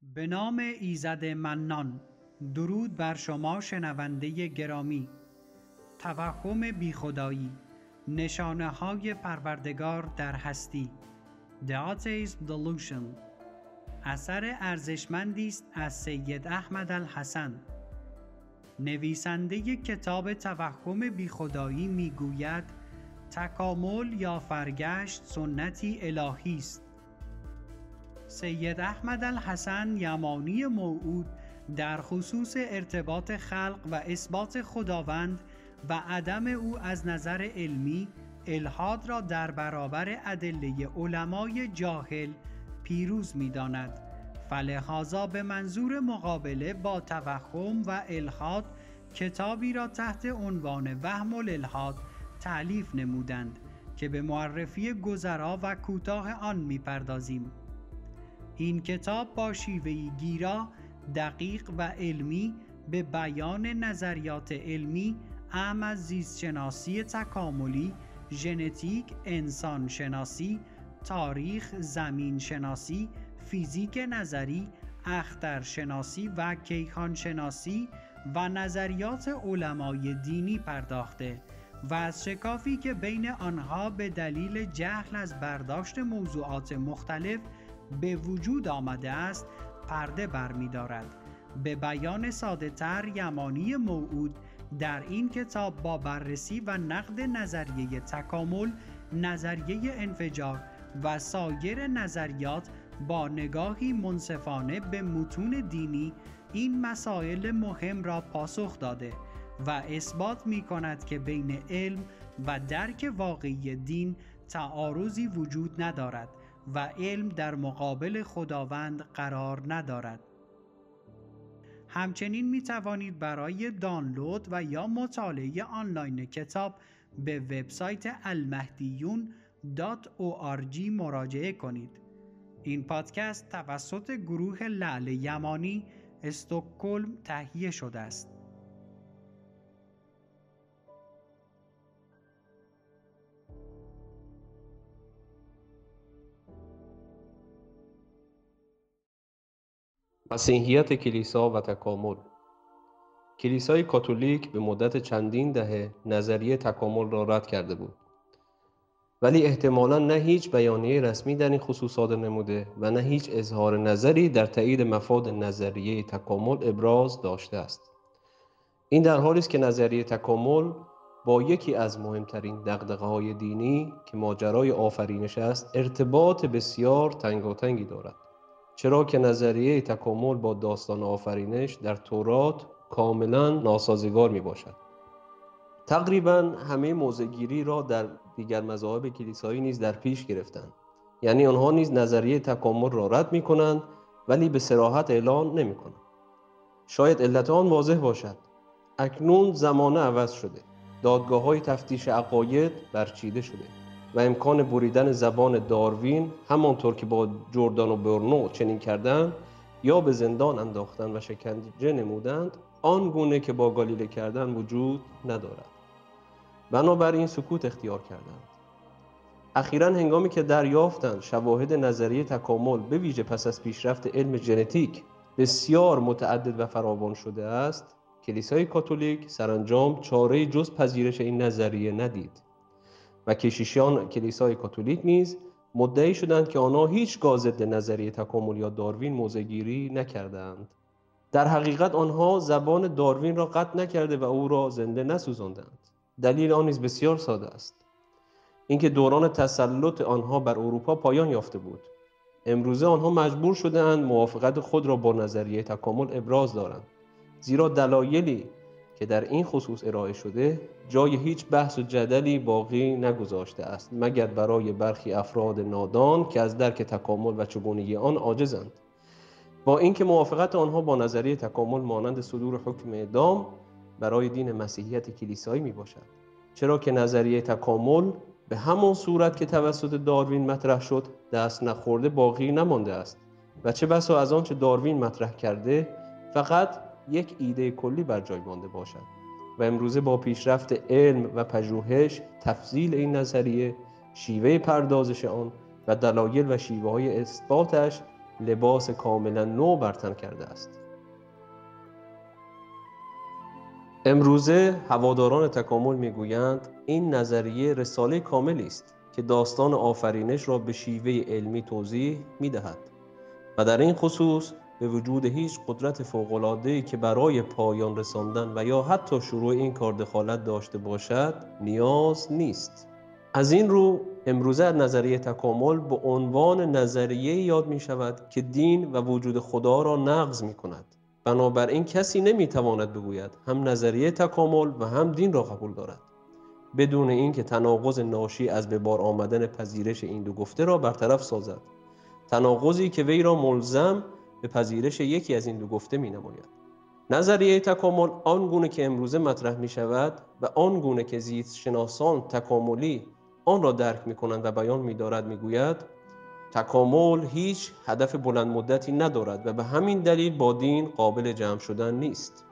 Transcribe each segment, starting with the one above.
به نام ایزد منان. درود بر شما شنونده گرامی. توهم بیخدایی، نشانه های پروردگار در هستی. Theism Delusion اثر ارزشمندی است از سید احمد الحسن. نویسنده کتاب توهم بیخدایی میگوید تکامل یا فرگشت سنتی الهی است. سید احمد الحسن یمانی موعود در خصوص ارتباط خلق و اثبات خداوند و عدم او از نظر علمی الحاد را در برابر ادله علمای جاهل پیروز می‌داند. فلهذا به منظور مقابله با توهم و الحاد کتابی را تحت عنوان وهم الالحاد تألیف نمودند که به معرفی گذرا و کوتاه آن می‌پردازیم. این کتاب با شیوهی گیرا، دقیق و علمی به بیان نظریات علمی اعم از زیستشناسی تکاملی، ژنتیک، انسان شناسی، تاریخ، زمین شناسی، فیزیک نظری، اخترشناسی و کیهان شناسی و نظریات علمای دینی پرداخته و از شکافی که بین آنها به دلیل جهل از برداشت موضوعات مختلف به وجود آمده است پرده برمی‌دارد. به بیان ساده تر، یمانی موعود در این کتاب با بررسی و نقد نظریه تکامل، نظریه انفجار و سایر نظریات با نگاهی منصفانه به متون دینی این مسائل مهم را پاسخ داده و اثبات می‌کند که بین علم و درک واقعی دین تعارضی وجود ندارد و علم در مقابل خداوند قرار ندارد. همچنین می توانید برای دانلود و یا مطالعه آنلاین کتاب به وبسایت almahdiyun.org مراجعه کنید. این پادکست توسط گروه لعل یمانی استکهلم تهیه شده است. مسیحیت کلیسا و تکامل. کلیسای کاتولیک به مدت چندین دهه نظریه تکامل را رد کرده بود، ولی احتمالاً نه هیچ بیانیه رسمی در این خصوص صادر نموده و نه هیچ اظهار نظری در تایید مفاد نظریه تکامل ابراز داشته است. این در حالی است که نظریه تکامل با یکی از مهمترین دغدغه‌های دینی که ماجرای آفرینش است ارتباط بسیار تنگاتنگی دارد، چرا که نظریه تکامل با داستان آفرینش در تورات کاملا ناسازگار می باشد. تقریبا همه موضع‌گیری را در دیگر مذاهب کلیسایی نیز در پیش گرفتند، یعنی آنها نیز نظریه تکامل را رد می کنند ولی به صراحت اعلان نمی کنند. شاید علت آن واضح باشد. اکنون زمانه عوض شده، دادگاه‌های تفتیش عقاید برچیده شده و امکان بریدن زبان داروین همانطور که با جردان و برنو چنین کردند یا به زندان انداختند و شکنجه نمودند آن گونه که با گالیله کردند وجود ندارد. بنابراین سکوت اختیار کردند. اخیراً هنگامی که دریافتند شواهد نظریه تکامل به ویژه پس از پیشرفت علم ژنتیک بسیار متعدد و فراوان شده است، کلیسای کاتولیک سرانجام چاره‌ای جز پذیرش این نظریه ندید و کشیشان کلیسای کاتولیک نیز مدعی شدند که آنها هیچگاه ضد نظریه تکامل یا داروین موضع‌گیری نکردند. در حقیقت آنها زبان داروین را قطع نکرده و او را زنده نسوزاندند. دلیل آن نیز بسیار ساده است، اینکه دوران تسلط آنها بر اروپا پایان یافته بود. امروزه آنها مجبور شده‌اند موافقت خود را با نظریه تکامل ابراز دارند، زیرا دلایلی که در این خصوص ارائه شده جای هیچ بحث و جدلی باقی نگذاشته است مگر برای برخی افراد نادان که از درک تکامل و چگونگی آن عاجزند. با اینکه موافقت آنها با نظریه تکامل مانند صدور حکم اعدام برای دین مسیحیت کلیسایی می باشد، چرا که نظریه تکامل به همان صورت که توسط داروین مطرح شد دست نخورده باقی نمانده است و چه بسا از آنچه داروین مطرح کرده فقط یک ایده کلی بر جای مانده باشد و امروزه با پیشرفت علم و پژوهش تفصیل این نظریه، شیوه پردازش آن و دلایل و شیوه‌های اثباتش لباس کاملا نو بر تن کرده است. امروزه هواداران تکامل میگویند این نظریه رساله کاملی است که داستان آفرینش را به شیوه علمی توضیح می‌دهد و در این خصوص به وجود هیچ قدرت فوق‌العاده‌ای که برای پایان رساندن و یا حتی شروع این کار دخالت داشته باشد نیاز نیست. از این رو امروزه نظریه تکامل به عنوان نظریه یاد می شود که دین و وجود خدا را نقض می کند. بنابراین کسی نمی تواند بگوید هم نظریه تکامل و هم دین را قبول دارد بدون اینکه تناقض ناشی از به بار آمدن پذیرش این دو گفته را برطرف سازد، تناقضی که وی را ملزم به پذیرش یکی از این دو گفته می نماید. نظریه تکامل آنگونه که امروزه مطرح می شود و آنگونه که زیست شناسان تکاملی آن را درک می کنند و بیان می دارد می گوید تکامل هیچ هدف بلند مدتی ندارد و به همین دلیل با دین قابل جمع شدن نیست.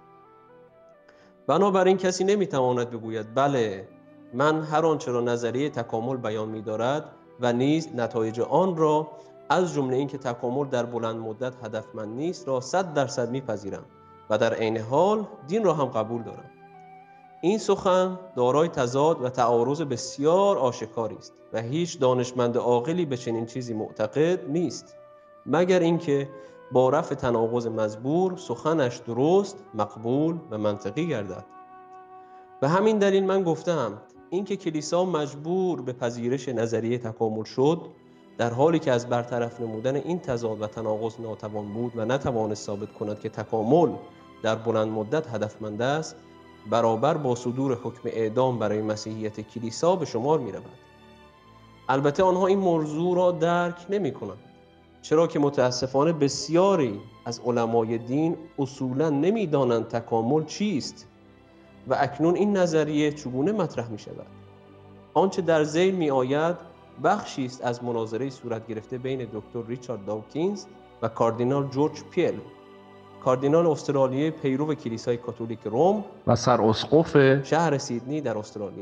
بنابراین کسی نمی تواند بگوید بله من هر آنچه را نظریه تکامل بیان می دارد و نیز نتایج آن را از جمله اینکه تکامل در بلند مدت هدفمند نیست را 100% میپذیرم و در عین حال دین را هم قبول دارم. این سخن دارای تضاد و تعارض بسیار آشکاری است و هیچ دانشمند عاقلی به چنین چیزی معتقد نیست مگر اینکه با رفع تناقض مزبور سخنش درست، مقبول و منطقی گردد. به همین دلیل من گفتم اینکه کلیسا مجبور به پذیرش نظریه تکامل شد در حالی که از برطرف نمودن این تضاد و تناقض ناتوان بود و نتوانست ثابت کند که تکامل در بلند مدت هدفمند است، برابر با صدور حکم اعدام برای مسیحیت کلیسا به شمار می رود. البته آنها این موضوع را درک نمی کنند، چرا که متاسفانه بسیاری از علمای دین اصولاً نمی دانند تکامل چیست و اکنون این نظریه چگونه مطرح می شود. آنچه در ذیل می آید بخشی است از مناظره صورت گرفته بین دکتر ریچارد داوکینز و کاردینال جورج پیل، کاردینال استرالیایی پیرو کلیسای کاتولیک روم و سراسقف شهر سیدنی در استرالیا.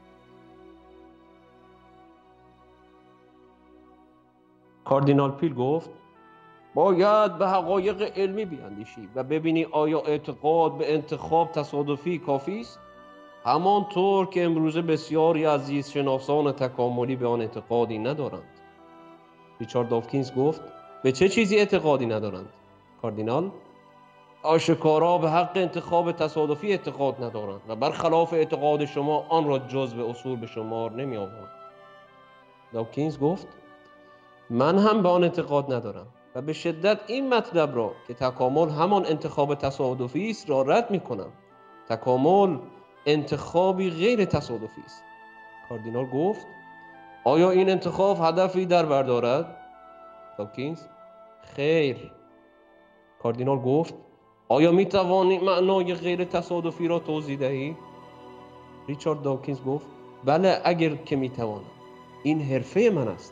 کاردینال پیل گفت باید به حقایق علمی بیاندیشی و ببینی آیا اعتقاد به انتخاب تصادفی کافی است؟ همانطور که امروزه بسیاری از زیست شناسان تکاملی به آن اعتقادی ندارند. ریچارد داوکینز گفت به چه چیزی اعتقادی ندارند؟ کاردینال آشکارا به حق انتخاب تصادفی اعتقاد ندارند و برخلاف اعتقاد شما آن را جزو اصول به شمار نمی آورند. داوکینز گفت من هم به آن اعتقاد ندارم و به شدت این مطلب را که تکامل همان انتخاب تصادفی است را رد می کنم. تکامل انتخابی غیر تصادفی است. کاردینال گفت آیا این انتخاب هدفی در بر دارد؟ داوکینز خیر. کاردینال گفت آیا می توانی معنای غیر تصادفی را توضیح دهی؟ ریچارد داوکینز گفت بله اگر که می توانم. این حرفه من است.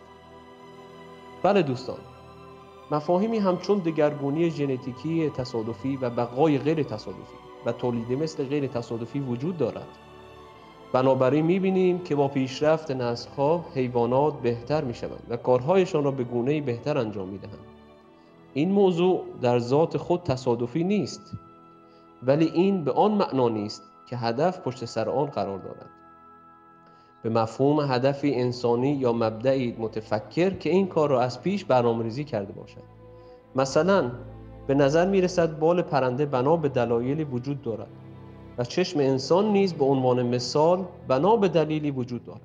بله دوستان، مفاهیمی همچون دگرگونی ژنتیکی تصادفی و بقای غیر تصادفی و تولید مثل غیر تصادفی وجود دارد. بنابراین می‌بینیم که با پیشرفت نسل‌ها حیوانات بهتر می‌شوند و کارهایشان را به گونه‌ای بهتر انجام می‌دهند. این موضوع در ذات خود تصادفی نیست، ولی این به آن معنا نیست که هدف پشت سر آن قرار دارد. به مفهوم هدفی انسانی یا مبدأی متفکر که این کار را از پیش برنامه‌ریزی کرده باشد. مثلا به نظر می‌رسد بال پرنده بنا به دلایلی وجود دارد و چشم انسان نیز به عنوان مثال بنا به دلیلی وجود دارد.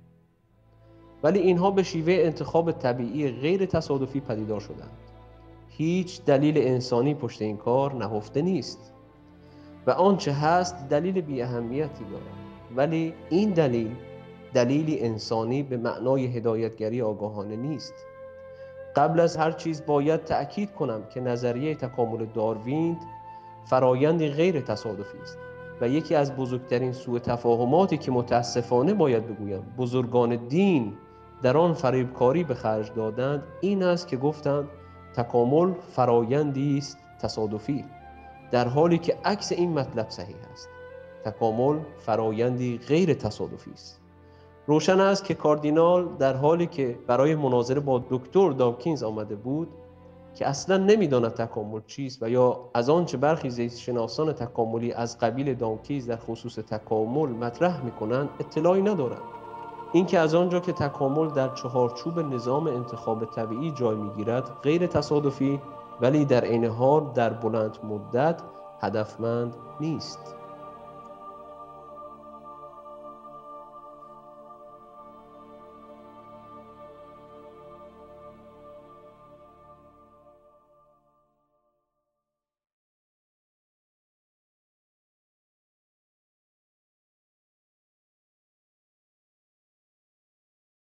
ولی اینها به شیوه انتخاب طبیعی غیر تصادفی پدیدار شدند. هیچ دلیل انسانی پشت این کار نهفته نیست و آنچه هست دلیل بی اهمیتی دارد، ولی این دلیلی انسانی به معنای هدایتگری آگاهانه نیست. قبل از هر چیز باید تأکید کنم که نظریه تکامل داروین فرایندی غیر تصادفی است و یکی از بزرگترین سوء تفاهماتی که متاسفانه باید بگویم بزرگان دین در آن فریبکاری به خرج دادند این است که گفتند تکامل فرایندی است تصادفی، در حالی که عکس این مطلب صحیح است. تکامل فرایندی غیر تصادفی است. روشن است که کاردینال در حالی که برای مناظره با دکتر داوکینز آمده بود که اصلا نمیداند تکامل چیست و یا از آنچه برخی زیست شناسان تکاملی از قبیل دانکیز در خصوص تکامل مطرح میکنند اطلاعی ندارند. اینکه از آنجا که تکامل در چهارچوب نظام انتخاب طبیعی جای میگیرد غیر تصادفی ولی در عین حال در بلند مدت هدفمند نیست.